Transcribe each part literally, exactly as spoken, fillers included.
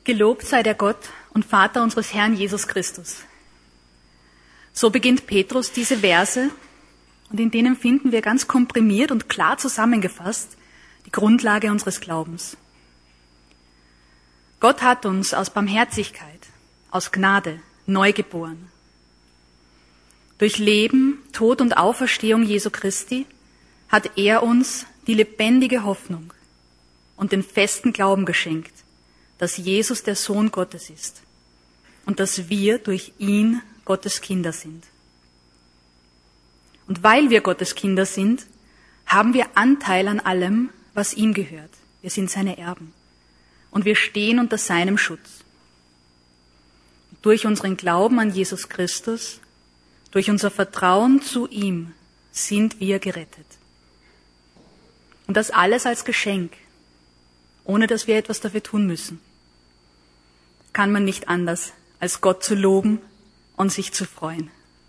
Gelobt sei der Gott und Vater unseres Herrn Jesus Christus. So beginnt Petrus diese Verse, und in denen finden wir ganz komprimiert und klar zusammengefasst die Grundlage unseres Glaubens. Gott hat uns aus Barmherzigkeit, aus Gnade neu geboren. Durch Leben, Tod und Auferstehung Jesu Christi hat er uns die lebendige Hoffnung und den festen Glauben geschenkt, dass Jesus der Sohn Gottes ist und dass wir durch ihn Gottes Kinder sind. Und weil wir Gottes Kinder sind, haben wir Anteil an allem, was ihm gehört. Wir sind seine Erben und wir stehen unter seinem Schutz. Durch unseren Glauben an Jesus Christus, durch unser Vertrauen zu ihm sind wir gerettet. Und das alles als Geschenk, ohne dass wir etwas dafür tun müssen. Kann man nicht anders, als Gott zu loben und sich zu freuen.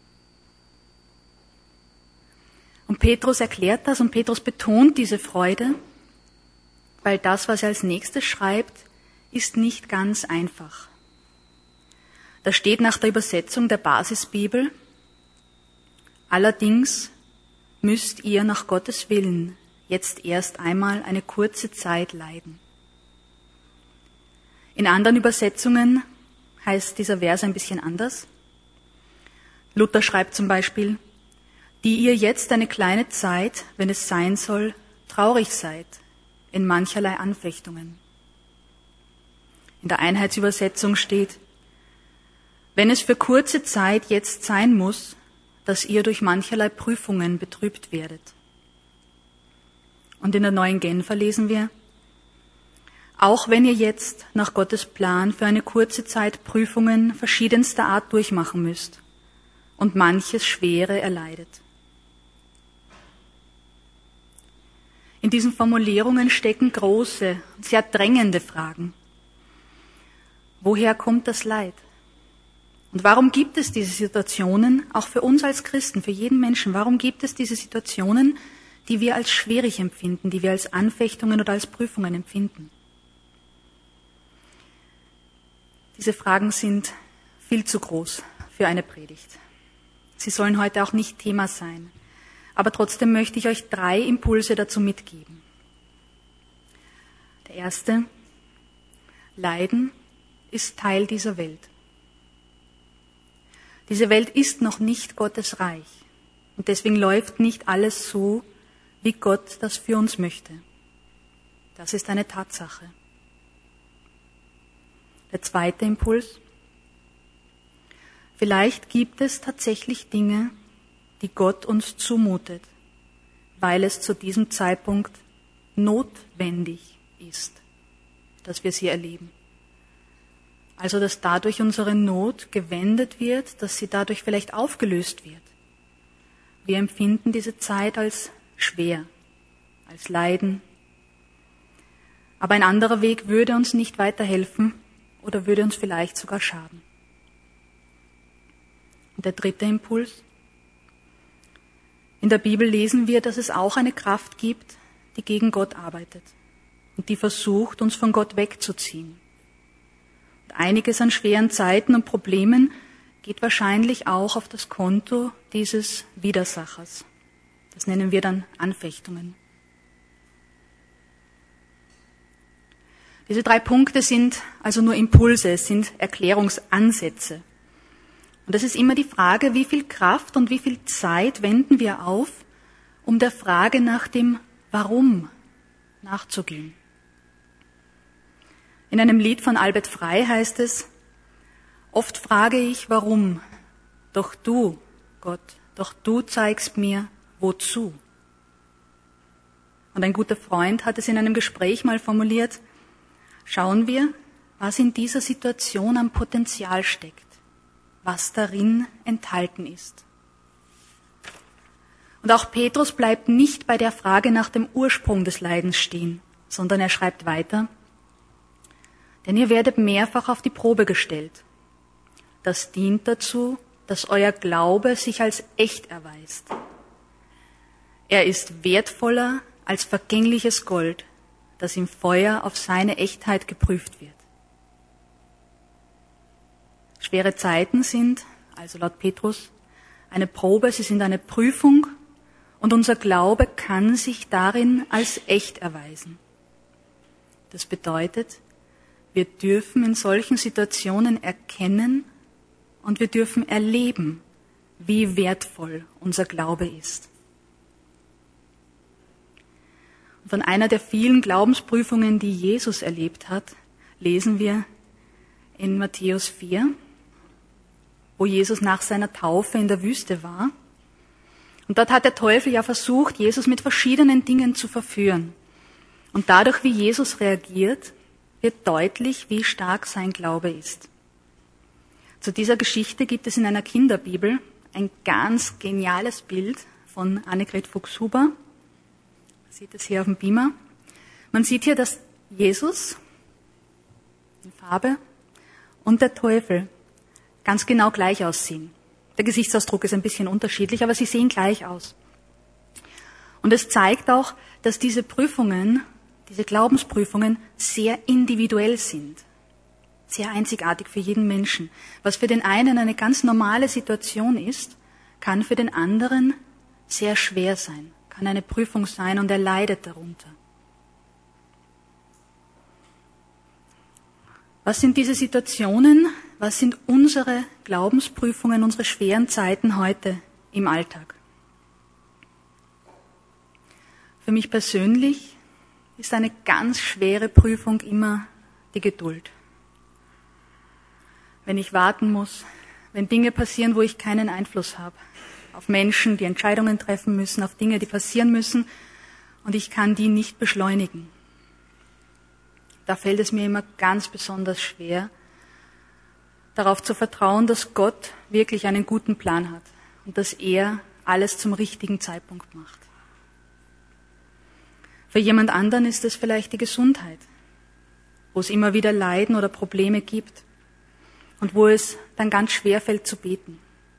Und Petrus erklärt das und Petrus betont diese Freude, weil das, was er als nächstes schreibt, ist nicht ganz einfach. Da steht nach der Übersetzung der Basisbibel: Allerdings müsst ihr nach Gottes Willen jetzt erst einmal eine kurze Zeit leiden. In anderen Übersetzungen heißt dieser Vers ein bisschen anders. Luther schreibt zum Beispiel: Die ihr jetzt eine kleine Zeit, wenn es sein soll, traurig seid in mancherlei Anfechtungen. In der Einheitsübersetzung steht: Wenn es für kurze Zeit jetzt sein muss, dass ihr durch mancherlei Prüfungen betrübt werdet. Und in der Neuen Genfer lesen wir: Auch wenn ihr jetzt nach Gottes Plan für eine kurze Zeit Prüfungen verschiedenster Art durchmachen müsst und manches Schwere erleidet. In diesen Formulierungen stecken große, sehr drängende Fragen. Woher kommt das Leid? Und warum gibt es diese Situationen, auch für uns als Christen, für jeden Menschen, warum gibt es diese Situationen, die wir als schwierig empfinden, die wir als Anfechtungen oder als Prüfungen empfinden? Diese Fragen sind viel zu groß für eine Predigt. Sie sollen heute auch nicht Thema sein. Aber trotzdem möchte ich euch drei Impulse dazu mitgeben. Der erste: Leiden ist Teil dieser Welt. Diese Welt ist noch nicht Gottes Reich. Und deswegen läuft nicht alles so, wie Gott das für uns möchte. Das ist eine Tatsache. Der zweite Impuls: Vielleicht gibt es tatsächlich Dinge, die Gott uns zumutet, weil es zu diesem Zeitpunkt notwendig ist, dass wir sie erleben. Also, dass dadurch unsere Not gewendet wird, dass sie dadurch vielleicht aufgelöst wird. Wir empfinden diese Zeit als schwer, als Leiden. Aber ein anderer Weg würde uns nicht weiterhelfen oder würde uns vielleicht sogar schaden. Und der dritte Impuls: In der Bibel lesen wir, dass es auch eine Kraft gibt, die gegen Gott arbeitet und die versucht, uns von Gott wegzuziehen. Und einiges an schweren Zeiten und Problemen geht wahrscheinlich auch auf das Konto dieses Widersachers. Das nennen wir dann Anfechtungen. Diese drei Punkte sind also nur Impulse, es sind Erklärungsansätze. Und es ist immer die Frage, wie viel Kraft und wie viel Zeit wenden wir auf, um der Frage nach dem Warum nachzugehen. In einem Lied von Albert Frey heißt es: Oft frage ich, warum, doch du, Gott, doch du zeigst mir, wozu. Und ein guter Freund hat es in einem Gespräch mal formuliert: Schauen wir, was in dieser Situation am Potenzial steckt, was darin enthalten ist. Und auch Petrus bleibt nicht bei der Frage nach dem Ursprung des Leidens stehen, sondern er schreibt weiter: Denn ihr werdet mehrfach auf die Probe gestellt. Das dient dazu, dass euer Glaube sich als echt erweist. Er ist wertvoller als vergängliches Gold, das im Feuer auf seine Echtheit geprüft wird. Schwere Zeiten sind, also laut Petrus, eine Probe, sie sind eine Prüfung und unser Glaube kann sich darin als echt erweisen. Das bedeutet, wir dürfen in solchen Situationen erkennen und wir dürfen erleben, wie wertvoll unser Glaube ist. Von einer der vielen Glaubensprüfungen, die Jesus erlebt hat, lesen wir in Matthäus vier, wo Jesus nach seiner Taufe in der Wüste war. Und dort hat der Teufel ja versucht, Jesus mit verschiedenen Dingen zu verführen. Und dadurch, wie Jesus reagiert, wird deutlich, wie stark sein Glaube ist. Zu dieser Geschichte gibt es in einer Kinderbibel ein ganz geniales Bild von Annegret Fuchshuber. Man sieht es hier auf dem Beamer. Man sieht hier, dass Jesus in Farbe und der Teufel ganz genau gleich aussehen. Der Gesichtsausdruck ist ein bisschen unterschiedlich, aber sie sehen gleich aus. Und es zeigt auch, dass diese Prüfungen, diese Glaubensprüfungen sehr individuell sind. Sehr einzigartig für jeden Menschen. Was für den einen eine ganz normale Situation ist, kann für den anderen sehr schwer sein, kann eine Prüfung sein und er leidet darunter. Was sind diese Situationen? Was sind unsere Glaubensprüfungen, unsere schweren Zeiten heute im Alltag? Für mich persönlich ist eine ganz schwere Prüfung immer die Geduld. Wenn ich warten muss, wenn Dinge passieren, wo ich keinen Einfluss habe, auf Menschen, die Entscheidungen treffen müssen, auf Dinge, die passieren müssen, und ich kann die nicht beschleunigen. Da fällt es mir immer ganz besonders schwer, darauf zu vertrauen, dass Gott wirklich einen guten Plan hat und dass er alles zum richtigen Zeitpunkt macht. Für jemand anderen ist es vielleicht die Gesundheit, wo es immer wieder Leiden oder Probleme gibt und wo es dann ganz schwer fällt zu beten.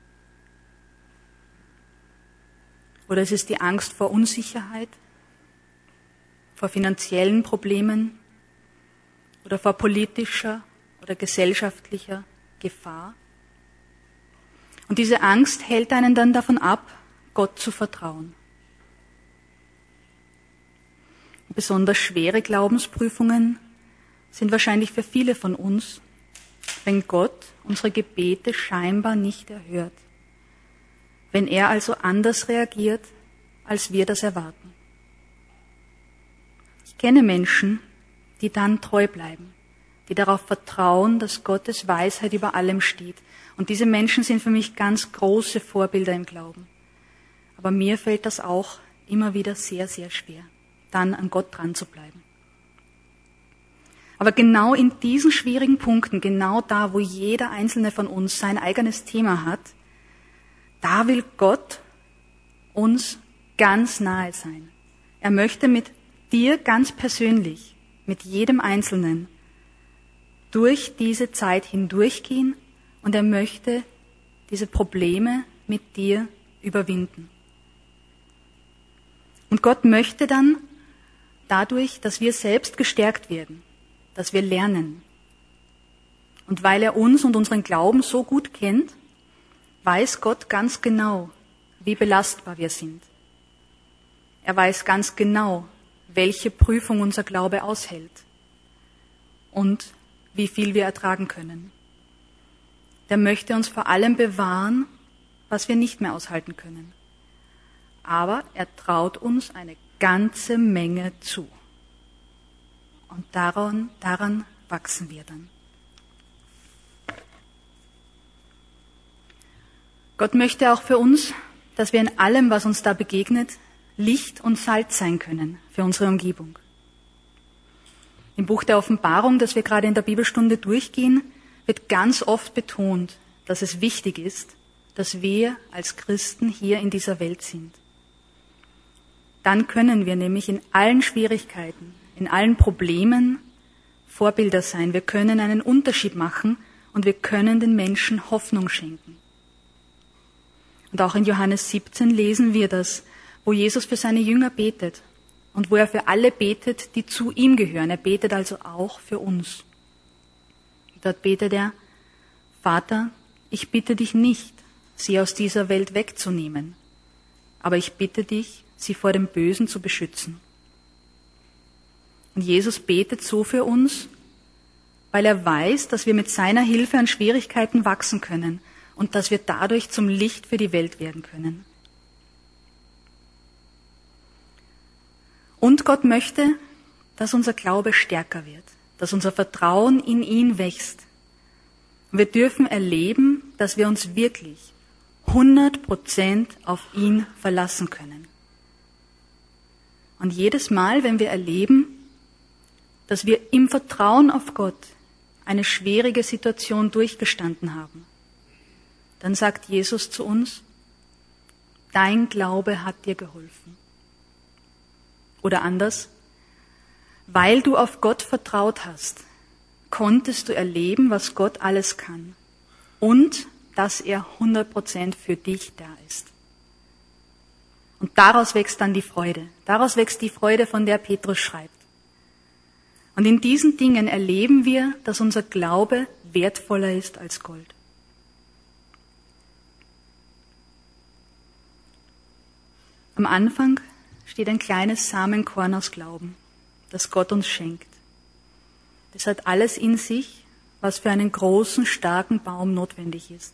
Oder es ist die Angst vor Unsicherheit, vor finanziellen Problemen oder vor politischer oder gesellschaftlicher Gefahr. Und diese Angst hält einen dann davon ab, Gott zu vertrauen. Besonders schwere Glaubensprüfungen sind wahrscheinlich für viele von uns, wenn Gott unsere Gebete scheinbar nicht erhört, wenn er also anders reagiert, als wir das erwarten. Ich kenne Menschen, die dann treu bleiben, die darauf vertrauen, dass Gottes Weisheit über allem steht. Und diese Menschen sind für mich ganz große Vorbilder im Glauben. Aber mir fällt das auch immer wieder sehr, sehr schwer, dann an Gott dran zu bleiben. Aber genau in diesen schwierigen Punkten, genau da, wo jeder einzelne von uns sein eigenes Thema hat, da will Gott uns ganz nahe sein. Er möchte mit dir ganz persönlich, mit jedem Einzelnen, durch diese Zeit hindurchgehen und er möchte diese Probleme mit dir überwinden. Und Gott möchte dann dadurch, dass wir selbst gestärkt werden, dass wir lernen. Und weil er uns und unseren Glauben so gut kennt, weiß Gott ganz genau, wie belastbar wir sind. Er weiß ganz genau, welche Prüfung unser Glaube aushält und wie viel wir ertragen können. Der möchte uns vor allem bewahren, was wir nicht mehr aushalten können. Aber er traut uns eine ganze Menge zu. Und daran, daran wachsen wir dann. Gott möchte auch für uns, dass wir in allem, was uns da begegnet, Licht und Salz sein können für unsere Umgebung. Im Buch der Offenbarung, das wir gerade in der Bibelstunde durchgehen, wird ganz oft betont, dass es wichtig ist, dass wir als Christen hier in dieser Welt sind. Dann können wir nämlich in allen Schwierigkeiten, in allen Problemen Vorbilder sein. Wir können einen Unterschied machen und wir können den Menschen Hoffnung schenken. Und auch in Johannes siebzehn lesen wir das, wo Jesus für seine Jünger betet und wo er für alle betet, die zu ihm gehören. Er betet also auch für uns. Dort betet er: Vater, ich bitte dich nicht, sie aus dieser Welt wegzunehmen, aber ich bitte dich, sie vor dem Bösen zu beschützen. Und Jesus betet so für uns, weil er weiß, dass wir mit seiner Hilfe an Schwierigkeiten wachsen können und dass wir dadurch zum Licht für die Welt werden können. Und Gott möchte, dass unser Glaube stärker wird, dass unser Vertrauen in ihn wächst. Und wir dürfen erleben, dass wir uns wirklich hundert Prozent auf ihn verlassen können. Und jedes Mal, wenn wir erleben, dass wir im Vertrauen auf Gott eine schwierige Situation durchgestanden haben, dann sagt Jesus zu uns, dein Glaube hat dir geholfen. Oder anders, weil du auf Gott vertraut hast, konntest du erleben, was Gott alles kann und dass er hundert Prozent für dich da ist. Und daraus wächst dann die Freude. Daraus wächst die Freude, von der Petrus schreibt. Und in diesen Dingen erleben wir, dass unser Glaube wertvoller ist als Gold. Am Anfang steht ein kleines Samenkorn aus Glauben, das Gott uns schenkt. Das hat alles in sich, was für einen großen, starken Baum notwendig ist.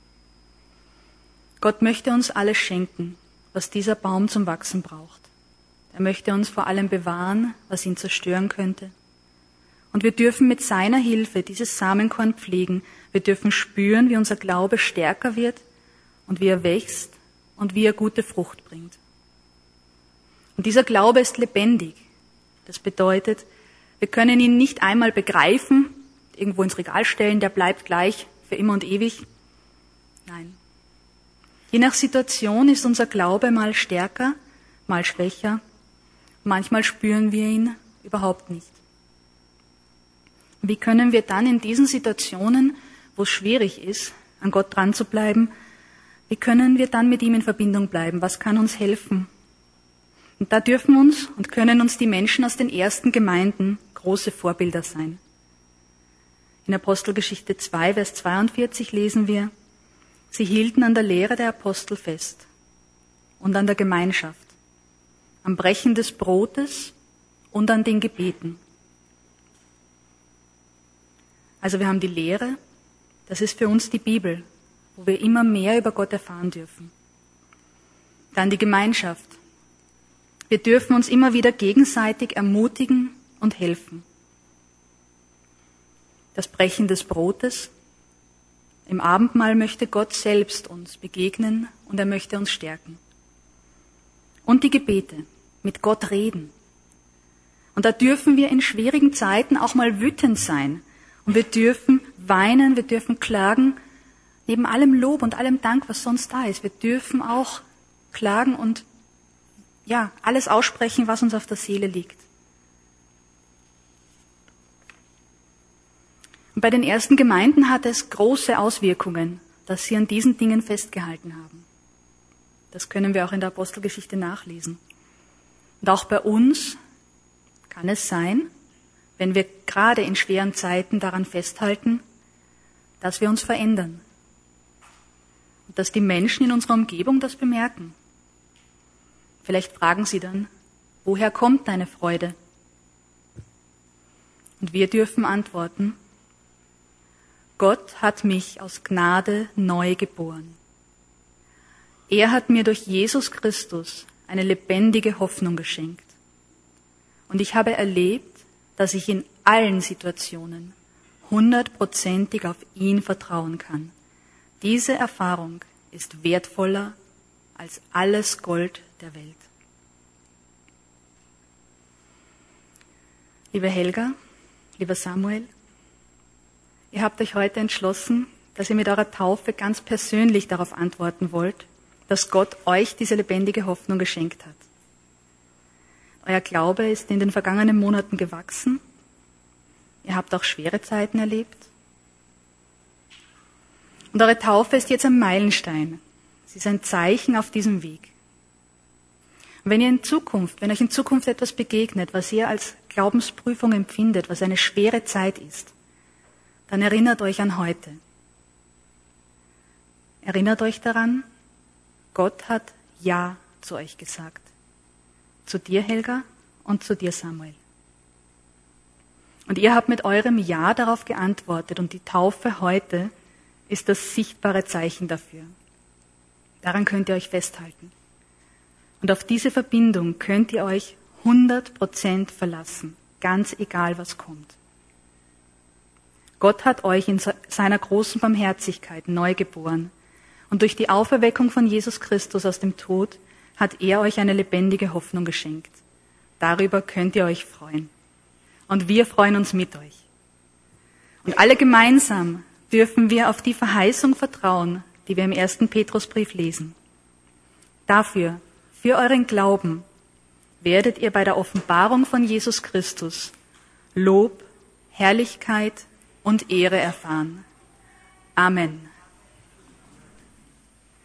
Gott möchte uns alles schenken, was dieser Baum zum Wachsen braucht. Er möchte uns vor allem bewahren, was ihn zerstören könnte. Und wir dürfen mit seiner Hilfe dieses Samenkorn pflegen. Wir dürfen spüren, wie unser Glaube stärker wird und wie er wächst und wie er gute Frucht bringt. Und dieser Glaube ist lebendig. Das bedeutet, wir können ihn nicht einmal begreifen, irgendwo ins Regal stellen, der bleibt gleich für immer und ewig. Nein. Je nach Situation ist unser Glaube mal stärker, mal schwächer. Manchmal spüren wir ihn überhaupt nicht. Wie können wir dann in diesen Situationen, wo es schwierig ist, an Gott dran zu bleiben, wie können wir dann mit ihm in Verbindung bleiben? Was kann uns helfen? Und da dürfen uns und können uns die Menschen aus den ersten Gemeinden große Vorbilder sein. In Apostelgeschichte zwei, Vers zweiundvierzig lesen wir, sie hielten an der Lehre der Apostel fest und an der Gemeinschaft, am Brechen des Brotes und an den Gebeten. Also wir haben die Lehre, das ist für uns die Bibel, wo wir immer mehr über Gott erfahren dürfen. Dann die Gemeinschaft. Wir dürfen uns immer wieder gegenseitig ermutigen und helfen. Das Brechen des Brotes. Im Abendmahl möchte Gott selbst uns begegnen und er möchte uns stärken. Und die Gebete, mit Gott reden. Und da dürfen wir in schwierigen Zeiten auch mal wütend sein. Und wir dürfen weinen, wir dürfen klagen, neben allem Lob und allem Dank, was sonst da ist. Wir dürfen auch klagen und ja, alles aussprechen, was uns auf der Seele liegt. Und bei den ersten Gemeinden hat es große Auswirkungen, dass sie an diesen Dingen festgehalten haben. Das können wir auch in der Apostelgeschichte nachlesen. Und auch bei uns kann es sein, wenn wir gerade in schweren Zeiten daran festhalten, dass wir uns verändern. Und dass die Menschen in unserer Umgebung das bemerken. Vielleicht fragen sie dann, woher kommt deine Freude? Und wir dürfen antworten, Gott hat mich aus Gnade neu geboren. Er hat mir durch Jesus Christus eine lebendige Hoffnung geschenkt. Und ich habe erlebt, dass ich in allen Situationen hundertprozentig auf ihn vertrauen kann. Diese Erfahrung ist wertvoller als alles Gold der Welt. Liebe Helga, lieber Samuel, ihr habt euch heute entschlossen, dass ihr mit eurer Taufe ganz persönlich darauf antworten wollt, dass Gott euch diese lebendige Hoffnung geschenkt hat. Euer Glaube ist in den vergangenen Monaten gewachsen. Ihr habt auch schwere Zeiten erlebt. Und eure Taufe ist jetzt ein Meilenstein. Sie ist ein Zeichen auf diesem Weg. Und wenn ihr in Zukunft, wenn euch in Zukunft etwas begegnet, was ihr als Glaubensprüfung empfindet, was eine schwere Zeit ist, dann erinnert euch an heute. Erinnert euch daran, Gott hat Ja zu euch gesagt. Zu dir, Helga, und zu dir, Samuel. Und ihr habt mit eurem Ja darauf geantwortet und die Taufe heute ist das sichtbare Zeichen dafür. Daran könnt ihr euch festhalten. Und auf diese Verbindung könnt ihr euch hundert Prozent verlassen, ganz egal was kommt. Gott hat euch in seiner großen Barmherzigkeit neu geboren und durch die Auferweckung von Jesus Christus aus dem Tod hat er euch eine lebendige Hoffnung geschenkt. Darüber könnt ihr euch freuen. Und wir freuen uns mit euch. Und alle gemeinsam dürfen wir auf die Verheißung vertrauen, die wir im ersten Petrusbrief lesen. Dafür, für euren Glauben, werdet ihr bei der Offenbarung von Jesus Christus Lob, Herrlichkeit und Ehre erfahren. Amen.